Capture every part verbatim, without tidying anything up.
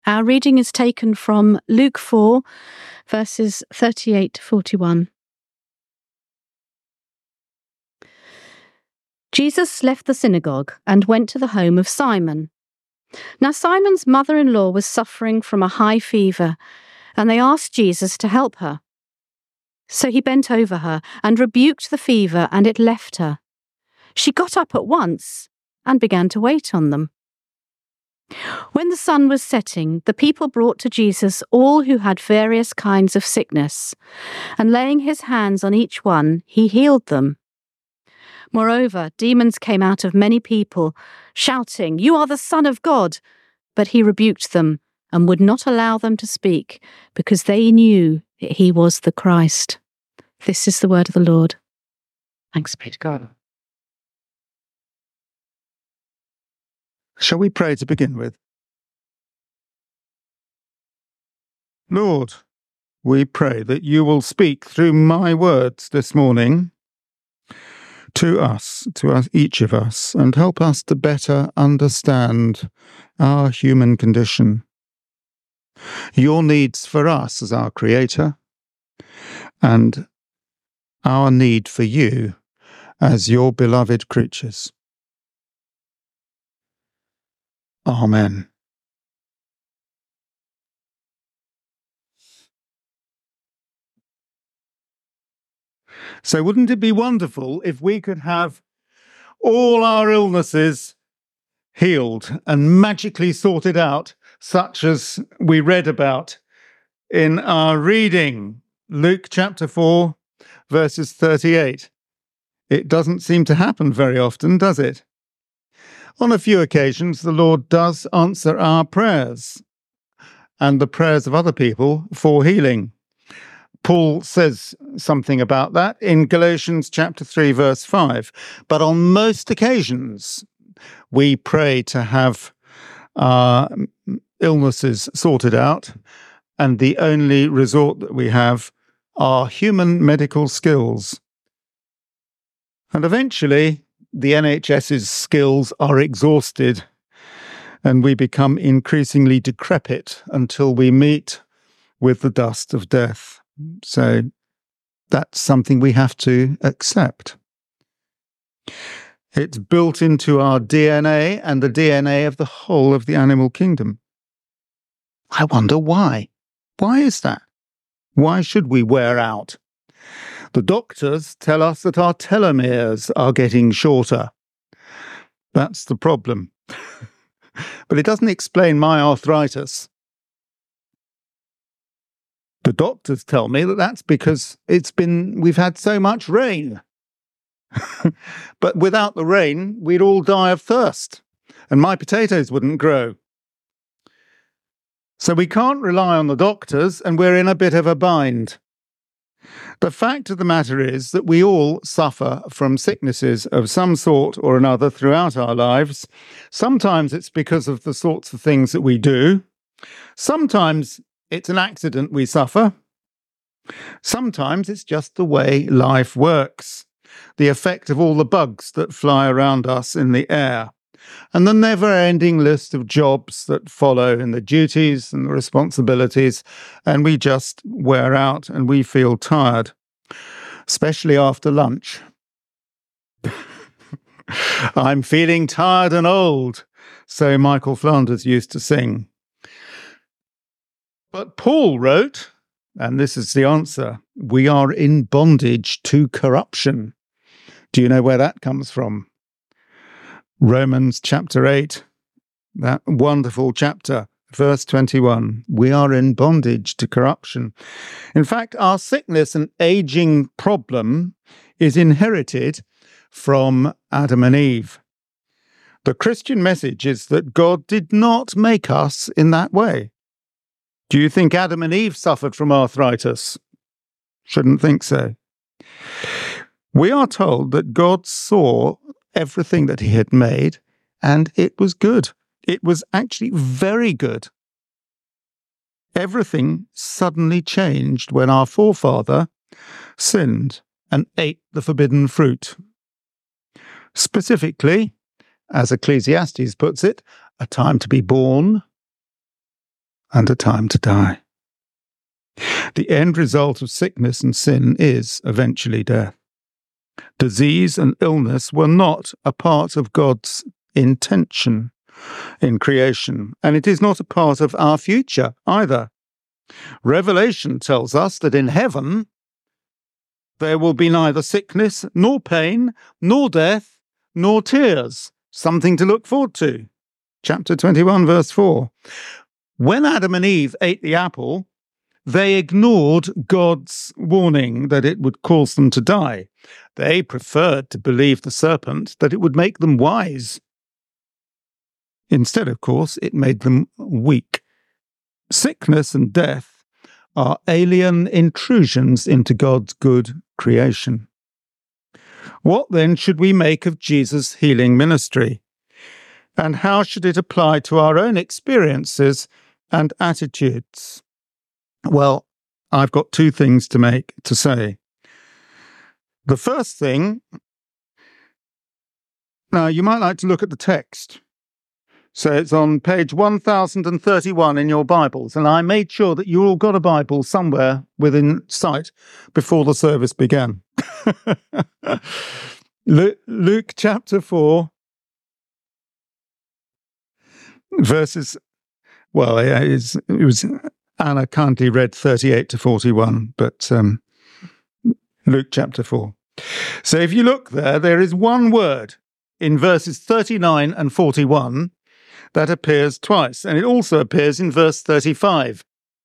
Our reading is taken from Luke four, verses thirty-eight to forty-one. Jesus left the synagogue and went to the home of Simon. Now Simon's mother-in-law was suffering from a high fever, and they asked Jesus to help her. So he bent over her and rebuked the fever, and it left her. She got up at once and began to wait on them. When the sun was setting, the people brought to Jesus all who had various kinds of sickness, and laying his hands on each one, he healed them. Moreover, demons came out of many people, shouting, "You are the Son of God!" But he rebuked them and would not allow them to speak, because they knew that he was the Christ. This is the word of the Lord. Thanks be to God. Shall we pray to begin with? Lord, we pray that you will speak through my words this morning to us, to us, each of us, and help us to better understand our human condition, your needs for us as our Creator, and our need for you as your beloved creatures. Amen. So wouldn't it be wonderful if we could have all our illnesses healed and magically sorted out, such as we read about in our reading, Luke chapter four, verses thirty-eight. It doesn't seem to happen very often, does it? On a few occasions, the Lord does answer our prayers and the prayers of other people for healing. Paul says something about that in Galatians chapter three, verse five. But on most occasions, we pray to have our illnesses sorted out, and the only resort that we have are human medical skills. And eventually, the N H S's skills are exhausted, and we become increasingly decrepit until we meet with the dust of death. So that's something we have to accept. It's built into our D N A and the D N A of the whole of the animal kingdom. I wonder why. Why is that? Why should we wear out? The doctors tell us that our telomeres are getting shorter. That's the problem. But it doesn't explain my arthritis. The doctors tell me that that's because it's been, we've had so much rain. But without the rain, we'd all die of thirst, and my potatoes wouldn't grow. So we can't rely on the doctors, and we're in a bit of a bind. The fact of the matter is that we all suffer from sicknesses of some sort or another throughout our lives. Sometimes it's because of the sorts of things that we do. Sometimes it's an accident we suffer. Sometimes it's just the way life works, the effect of all the bugs that fly around us in the air, and the never-ending list of jobs that follow in the duties and the responsibilities, and we just wear out and we feel tired, especially after lunch. I'm feeling tired and old, so Michael Flanders used to sing. But Paul wrote, and this is the answer, we are in bondage to corruption. Do you know where that comes from? Romans chapter eight, that wonderful chapter, verse twenty-one. We are in bondage to corruption. In fact, our sickness and aging problem is inherited from Adam and Eve. The Christian message is that God did not make us in that way. Do you think Adam and Eve suffered from arthritis? Shouldn't think so. We are told that God saw everything that he had made, and it was good. It was actually very good. Everything suddenly changed when our forefather sinned and ate the forbidden fruit. Specifically, as Ecclesiastes puts it, a time to be born, and a time to die. The end result of sickness and sin is eventually death. Disease and illness were not a part of God's intention in creation, and it is not a part of our future either. Revelation tells us that in heaven there will be neither sickness, nor pain, nor death, nor tears. Something to look forward to. Chapter twenty-one, verse four. When Adam and Eve ate the apple, they ignored God's warning that it would cause them to die. They preferred to believe the serpent that it would make them wise. Instead, of course, it made them weak. Sickness and death are alien intrusions into God's good creation. What then should we make of Jesus' healing ministry? And how should it apply to our own experiences and attitudes? Well, I've got two things to make to say. The first thing, now you might like to look at the text. So it's on page one thousand thirty-one in your Bibles, and I made sure that you all got a Bible somewhere within sight before the service began. Luke chapter four, verses, well, it, is, it was, Anna kindly read thirty-eight to forty-one, but um, Luke chapter four. So if you look there, there is one word in verses thirty-nine and forty-one that appears twice, and it also appears in verse thirty-five.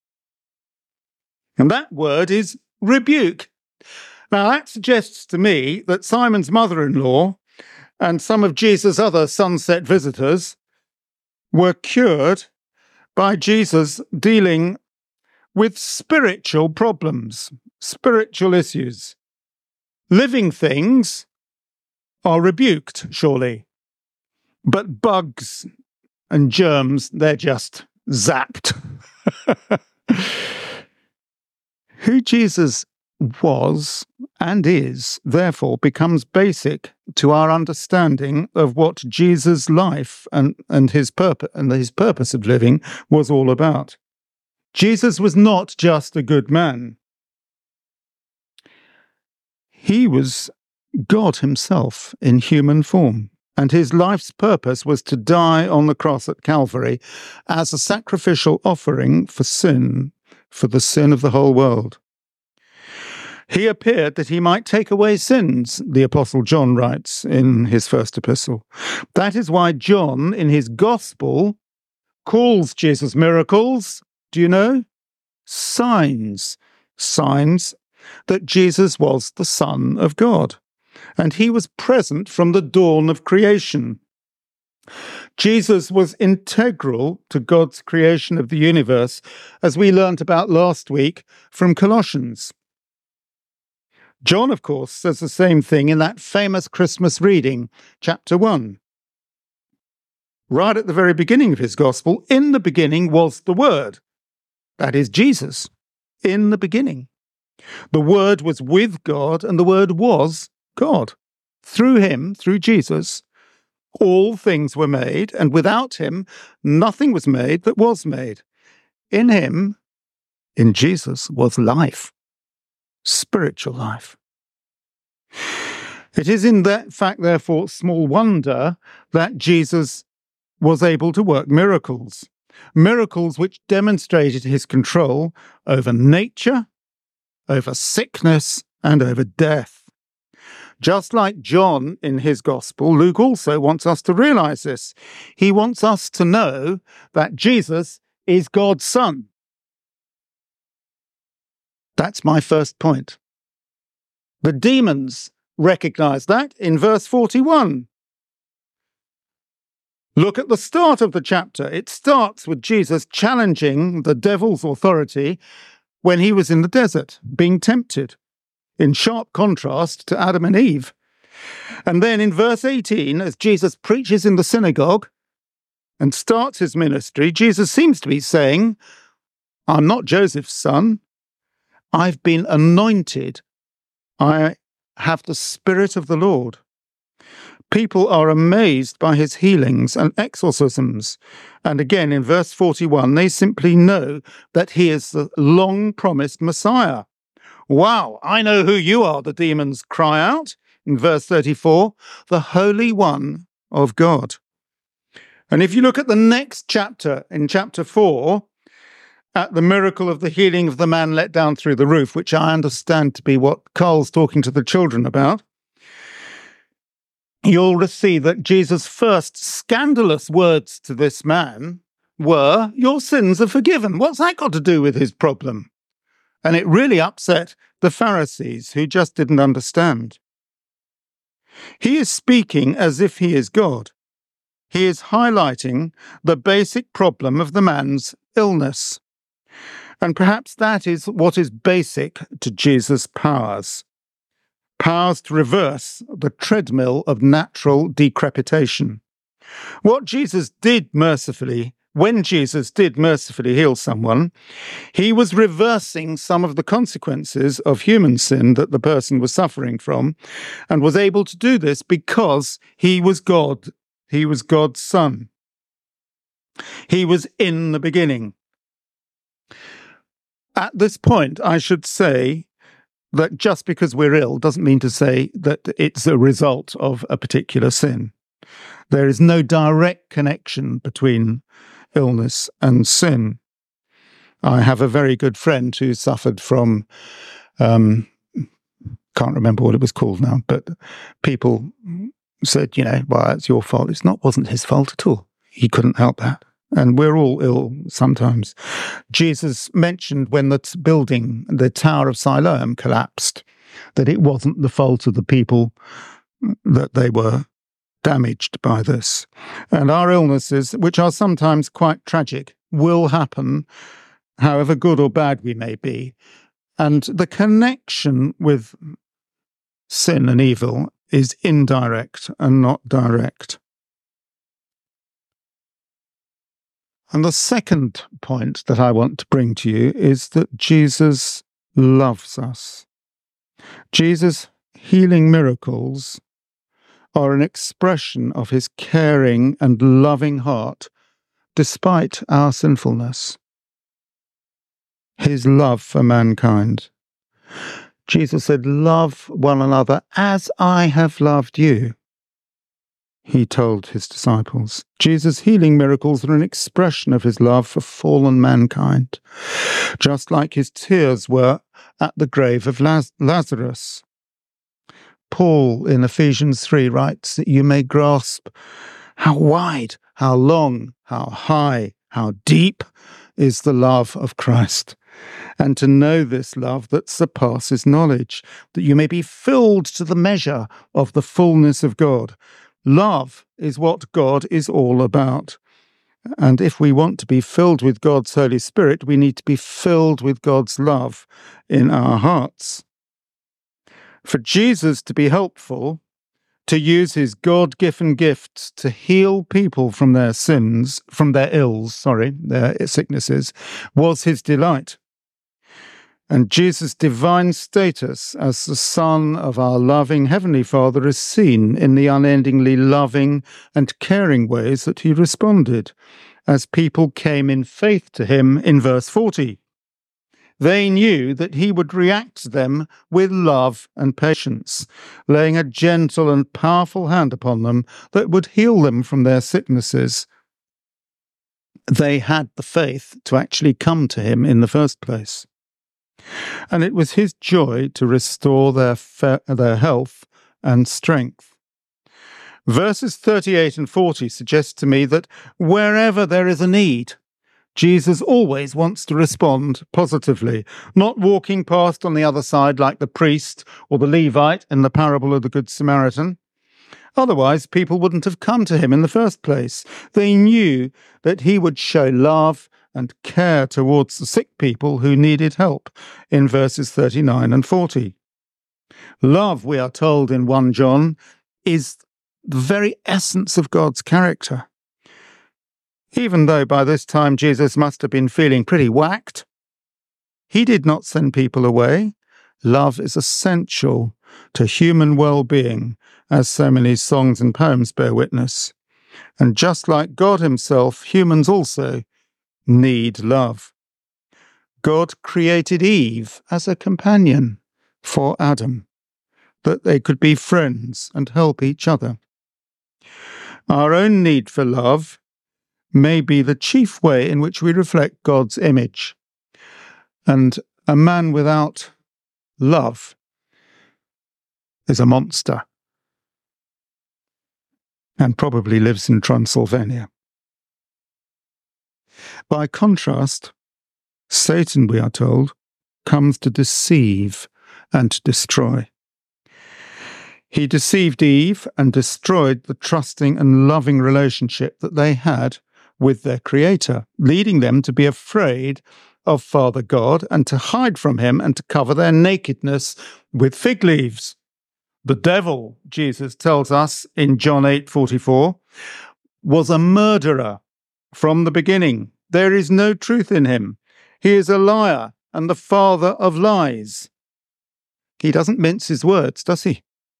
And that word is rebuke. Now, that suggests to me that Simon's mother-in-law and some of Jesus' other sunset visitors were cured by Jesus dealing with spiritual problems, spiritual issues. Living things are rebuked, surely, but bugs and germs, they're just zapped. Who Jesus was and is, therefore, becomes basic to our understanding of what Jesus' life and, and his purpose and his purpose of living was all about. Jesus was not just a good man. He was God himself in human form. And his life's purpose was to die on the cross at Calvary as a sacrificial offering for sin, for the sin of the whole world. He appeared that he might take away sins, the Apostle John writes in his first epistle. That is why John, in his Gospel, calls Jesus' miracles, do you know? Signs. Signs that Jesus was the Son of God. And he was present from the dawn of creation. Jesus was integral to God's creation of the universe, as we learnt about last week from Colossians. John, of course, says the same thing in that famous Christmas reading, chapter one. Right at the very beginning of his gospel, in the beginning was the Word. That is Jesus, in the beginning. The Word was with God, and the Word was God. Through him, through Jesus, all things were made, and without him, nothing was made that was made. In him, in Jesus, was life, spiritual life. It is in that fact, therefore, small wonder that Jesus was able to work miracles, miracles which demonstrated his control over nature, over sickness, and over death. Just like John in his gospel, Luke also wants us to realize this. He wants us to know that Jesus is God's Son. That's my first point. The demons recognize that in verse forty-one. Look at the start of the chapter. It starts with Jesus challenging the devil's authority when he was in the desert, being tempted, in sharp contrast to Adam and Eve. And then in verse eighteen, as Jesus preaches in the synagogue and starts his ministry, Jesus seems to be saying, I'm not Joseph's son. I've been anointed. I have the Spirit of the Lord. People are amazed by his healings and exorcisms. And again, in verse forty-one, they simply know that he is the long-promised Messiah. Wow, I know who you are, the demons cry out. In verse thirty-four, the Holy One of God. And if you look at the next chapter, in chapter four, at the miracle of the healing of the man let down through the roof, which I understand to be what Carl's talking to the children about, you'll see that Jesus' first scandalous words to this man were, "Your sins are forgiven." What's that got to do with his problem? And it really upset the Pharisees, who just didn't understand. He is speaking as if he is God. He is highlighting the basic problem of the man's illness. And perhaps that is what is basic to Jesus' powers. Powers to reverse the treadmill of natural decrepitation. What Jesus did mercifully, when Jesus did mercifully heal someone, he was reversing some of the consequences of human sin that the person was suffering from, and was able to do this because he was God. He was God's Son. He was in the beginning. At this point, I should say that just because we're ill doesn't mean to say that it's a result of a particular sin. There is no direct connection between illness and sin. I have a very good friend who suffered from, um, can't remember what it was called now, but people said, you know, well, it's your fault. It's not, wasn't his fault at all. He couldn't help that. And we're all ill sometimes. Jesus mentioned when the t- building, the Tower of Siloam collapsed, that it wasn't the fault of the people, that they were damaged by this. And our illnesses, which are sometimes quite tragic, will happen, however good or bad we may be. And the connection with sin and evil is indirect and not direct. And the second point that I want to bring to you is that Jesus loves us. Jesus' healing miracles are an expression of his caring and loving heart, despite our sinfulness. His love for mankind. Jesus said, "Love one another as I have loved you," he told his disciples. Jesus' healing miracles are an expression of his love for fallen mankind, just like his tears were at the grave of Laz- Lazarus. Paul in Ephesians three writes that you may grasp how wide, how long, how high, how deep is the love of Christ, and to know this love that surpasses knowledge, that you may be filled to the measure of the fullness of God. Love is what God is all about. And if we want to be filled with God's Holy Spirit, we need to be filled with God's love in our hearts. For Jesus to be helpful, to use his God-given gifts to heal people from their sins, from their ills, sorry, their sicknesses, was his delight. And Jesus' divine status as the Son of our loving Heavenly Father is seen in the unendingly loving and caring ways that he responded as people came in faith to him in verse forty. They knew that he would react to them with love and patience, laying a gentle and powerful hand upon them that would heal them from their sicknesses. They had the faith to actually come to him in the first place. And it was his joy to restore their, fe- their health and strength. Verses thirty-eight and forty suggest to me that wherever there is a need, Jesus always wants to respond positively, not walking past on the other side like the priest or the Levite in the parable of the Good Samaritan. Otherwise, people wouldn't have come to him in the first place. They knew that he would show love and care towards the sick people who needed help in verses thirty-nine and forty. Love, we are told in First John, is the very essence of God's character. Even though by this time Jesus must have been feeling pretty whacked, he did not send people away. Love is essential to human well-being, as so many songs and poems bear witness. And just like God himself, humans also need love. God created Eve as a companion for Adam, that they could be friends and help each other. Our own need for love may be the chief way in which we reflect God's image. And a man without love is a monster and probably lives in Transylvania. By contrast, Satan, we are told, comes to deceive and destroy. He deceived Eve and destroyed the trusting and loving relationship that they had with their Creator, leading them to be afraid of Father God and to hide from him and to cover their nakedness with fig leaves. The devil, Jesus tells us in John eight forty-four, was a murderer from the beginning. There is no truth in him. He is a liar and the father of lies. He doesn't mince his words, does he?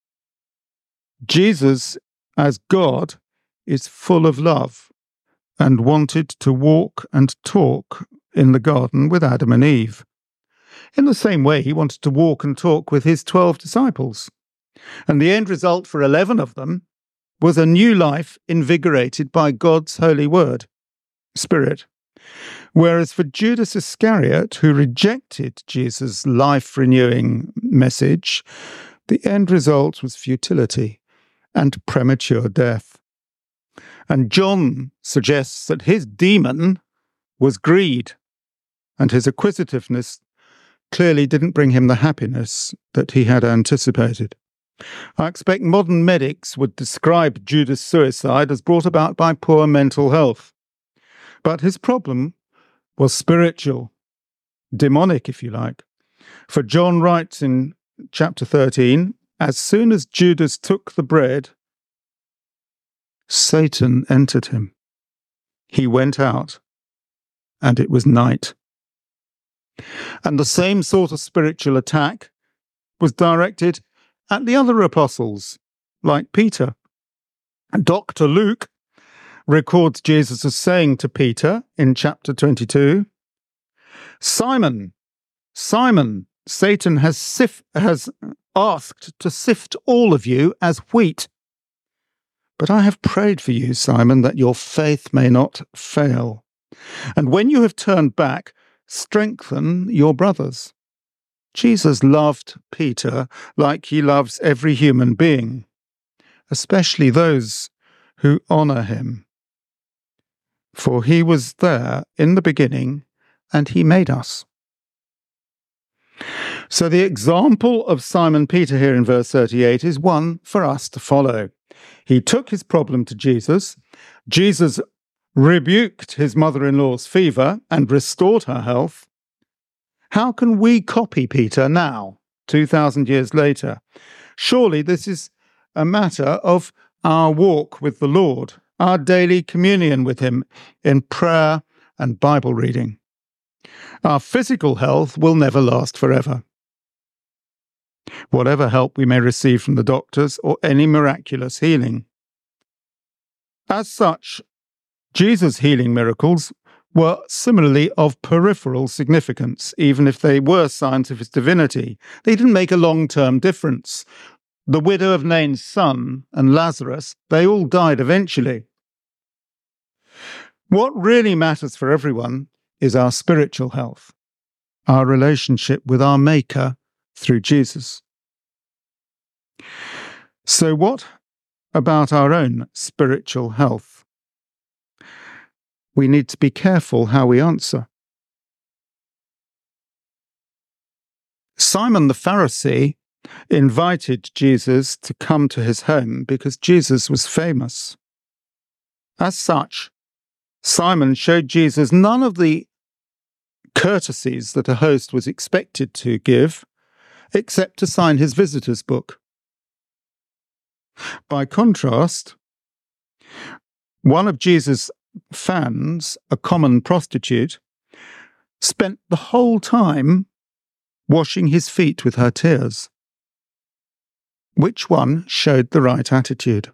Jesus, as God, is full of love and wanted to walk and talk in the garden with Adam and Eve. In the same way, he wanted to walk and talk with his twelve disciples. And the end result for eleven of them was a new life invigorated by God's holy word, Spirit. Whereas for Judas Iscariot, who rejected Jesus' life-renewing message, the end result was futility and premature death. And John suggests that his demon was greed, and his acquisitiveness clearly didn't bring him the happiness that he had anticipated. I expect modern medics would describe Judas' suicide as brought about by poor mental health. But his problem was spiritual, demonic, if you like. For John writes in chapter thirteen, as soon as Judas took the bread, Satan entered him. He went out, and it was night. And the same sort of spiritual attack was directed at the other apostles, like Peter. Doctor Luke records Jesus as saying to Peter in chapter twenty-two, Simon, Simon, Satan has, sif- has asked to sift all of you as wheat. But I have prayed for you, Simon, that your faith may not fail. And when you have turned back, strengthen your brothers. Jesus loved Peter like he loves every human being, especially those who honour him. For he was there in the beginning, and he made us. So the example of Simon Peter here in verse thirty-eight is one for us to follow. He took his problem to Jesus. Jesus rebuked his mother-in-law's fever and restored her health. How can we copy Peter now, two thousand years later? Surely this is a matter of our walk with the Lord, our daily communion with him in prayer and Bible reading. Our physical health will never last forever. Whatever help we may receive from the doctors or any miraculous healing. As such, Jesus' healing miracles were similarly of peripheral significance, even if they were signs of his divinity. They didn't make a long-term difference. The widow of Nain's son and Lazarus, they all died eventually. What really matters for everyone is our spiritual health, our relationship with our Maker through Jesus. So what about our own spiritual health? We need to be careful how we answer. Simon the Pharisee invited Jesus to come to his home because Jesus was famous. As such, Simon showed Jesus none of the courtesies that a host was expected to give, except to sign his visitor's book. By contrast, one of Jesus' fans, a common prostitute, spent the whole time washing his feet with her tears. Which one showed the right attitude?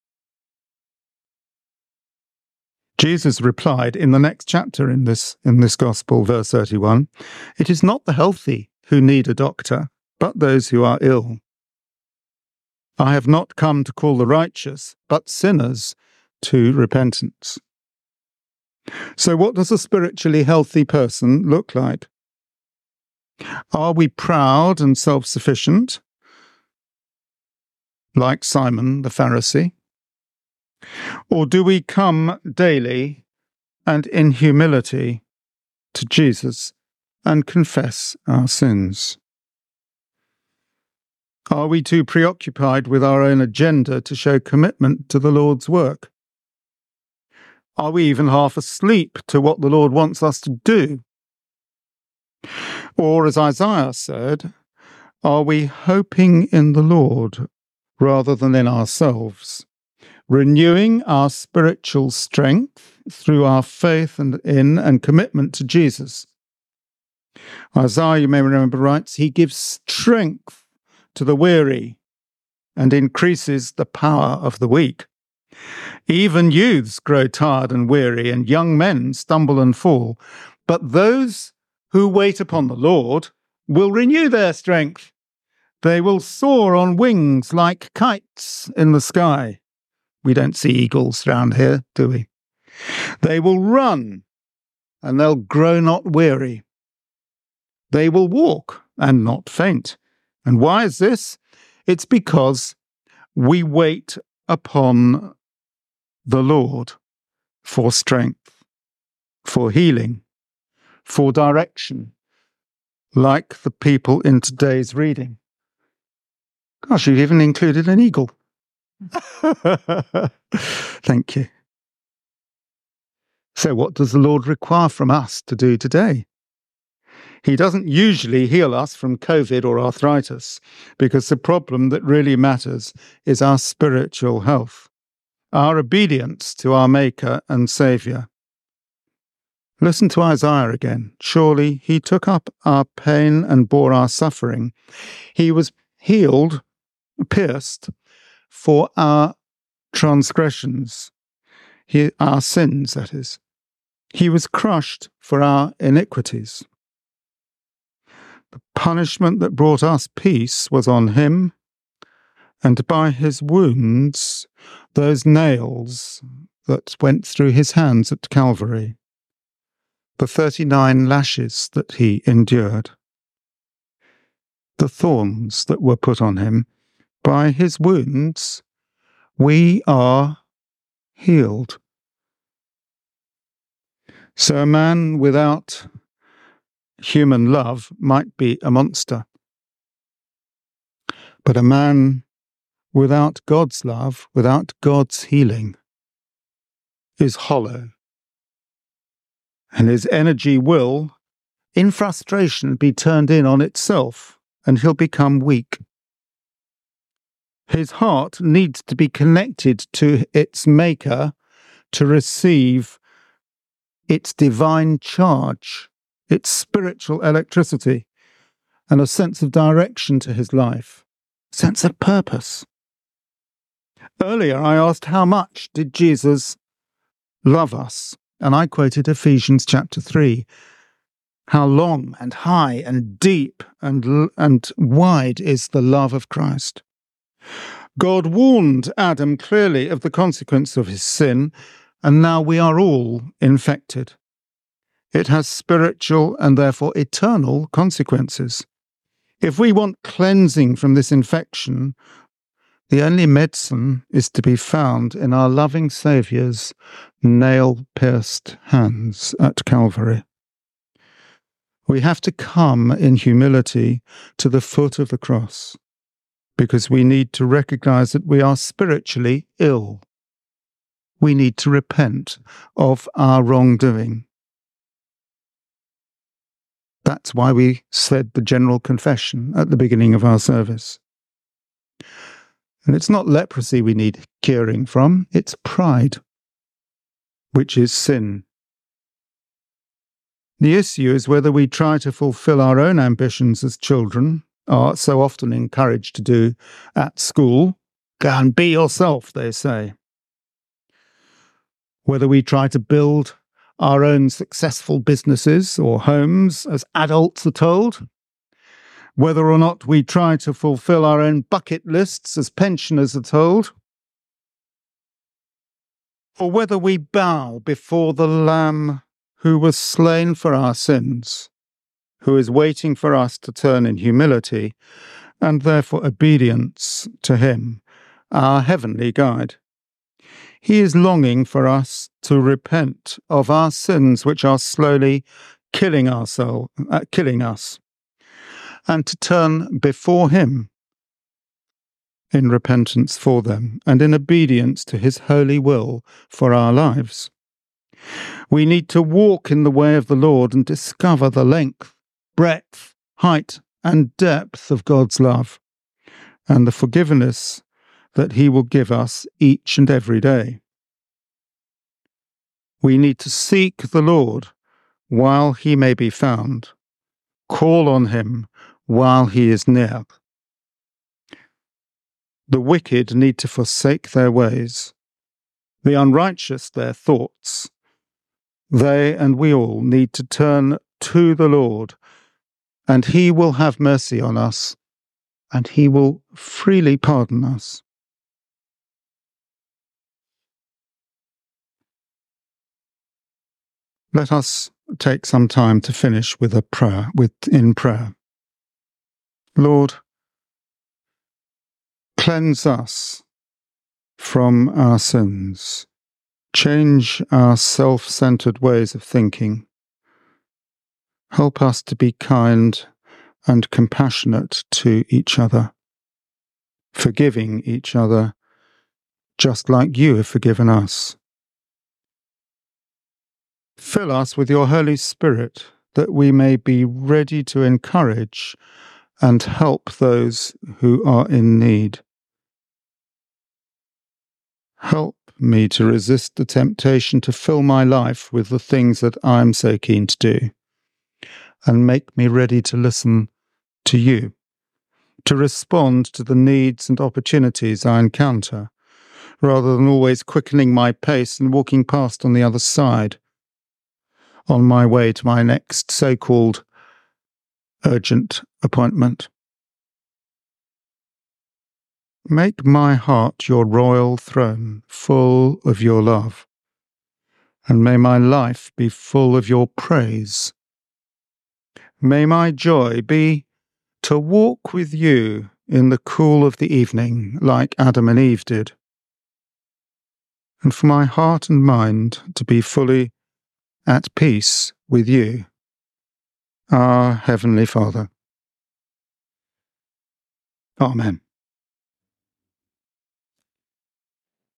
Jesus replied in the next chapter in this, in this Gospel, verse thirty-one, "It is not the healthy who need a doctor, but those who are ill. I have not come to call the righteous, but sinners to repentance." So what does a spiritually healthy person look like? Are we proud and self-sufficient, like Simon the Pharisee? Or do we come daily and in humility to Jesus and confess our sins? Are we too preoccupied with our own agenda to show commitment to the Lord's work? Are we even half asleep to what the Lord wants us to do? Or, as Isaiah said, are we hoping in the Lord rather than in ourselves, renewing our spiritual strength through our faith and in and commitment to Jesus? Isaiah, you may remember, writes, "He gives strength to the weary and increases the power of the weak. Even youths grow tired and weary, and young men stumble and fall. But those who wait upon the Lord will renew their strength. They will soar on wings like kites in the sky." We don't see eagles round here, do we? "They will run, and they'll grow not weary. They will walk and not faint." And why is this? It's because we wait upon the Lord for strength, for healing, for direction, like the people in today's reading. Gosh, you've even included an eagle. Thank you. So what does the Lord require from us to do today? He doesn't usually heal us from COVID or arthritis, because the problem that really matters is our spiritual health, our obedience to our Maker and Saviour. Listen to Isaiah again. "Surely he took up our pain and bore our suffering. He was healed, pierced, for our transgressions, he, our sins, that is. He was crushed for our iniquities. The punishment that brought us peace was on him, and by his wounds, those nails that went through his hands at Calvary, the thirty-nine lashes that he endured, the thorns that were put on him, by his wounds, we are healed." So a man without human love might be a monster. But a man without God's love, without God's healing, is hollow. And his energy will, in frustration, be turned in on itself, and he'll become weak. His heart needs to be connected to its Maker to receive its divine charge, its spiritual electricity, and a sense of direction to his life, sense of purpose. Earlier I asked how much did Jesus love us, and I quoted Ephesians chapter three. How long and high and deep and, and wide is the love of Christ. God warned Adam clearly of the consequence of his sin, and now we are all infected. It has spiritual and therefore eternal consequences. If we want cleansing from this infection, the only medicine is to be found in our loving Saviour's nail-pierced hands at Calvary. We have to come in humility to the foot of the cross, because we need to recognize that we are spiritually ill. We need to repent of our wrongdoing. That's why we said the general confession at the beginning of our service. And it's not leprosy we need curing from, it's pride, which is sin. The issue is whether we try to fulfill our own ambitions as children are so often encouraged to do at school. Go and be yourself, they say. Whether we try to build our own successful businesses or homes, as adults are told, whether or not we try to fulfill our own bucket lists, as pensioners are told, or whether we bow before the Lamb who was slain for our sins, who is waiting for us to turn in humility and therefore obedience to him, our heavenly guide. He is longing for us to repent of our sins which are slowly killing our soul, uh, killing us, and to turn before him in repentance for them and in obedience to his holy will for our lives. We need to walk in the way of the Lord and discover the length, breadth, height, and depth of God's love and the forgiveness that he will give us each and every day. We need to seek the Lord while he may be found, call on him while he is near. The wicked need to forsake their ways, the unrighteous their thoughts. They and we all need to turn to the Lord, and he will have mercy on us, and he will freely pardon us. Let us take some time to finish with a prayer, with in prayer. Lord, cleanse us from our sins. Change our self-centered ways of thinking. Help us to be kind and compassionate to each other, forgiving each other just like you have forgiven us. Fill us with your Holy Spirit, that we may be ready to encourage and help those who are in need. Help me to resist the temptation to fill my life with the things that I am so keen to do, and make me ready to listen to you, to respond to the needs and opportunities I encounter, rather than always quickening my pace and walking past on the other side, on my way to my next so-called urgent appointment. Make my heart your royal throne, full of your love, and may my life be full of your praise. May my joy be to walk with you in the cool of the evening, like Adam and Eve did, and for my heart and mind to be fully at peace with you, our Heavenly Father. Amen.